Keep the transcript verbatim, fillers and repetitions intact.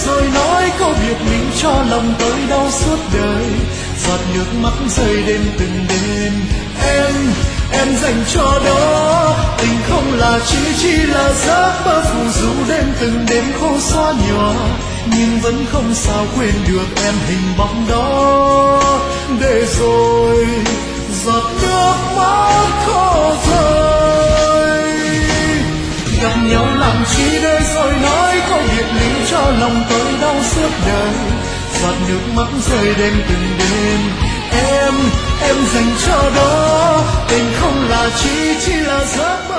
rồi nói câu biệt ly cho lòng tôi đau suốt đời. Giọt nước mắt rơi đêm từng đêm, em em dành cho đó. Tình không là chỉ chỉ là giấc mơ phù du đêm từng đêm khô xóa nhỏ, nhưng vẫn không sao quên được em hình bóng đó. Để rồi giọt nước mắt khô rơi. Gặp nhau làm chi để rồi nói câu biệt ly cho lòng tôi đau suốt đời. Giọt nước mắt rơi đêm từng đêm, em em dành cho đó. Tình không là chỉ chỉ là giấc mơ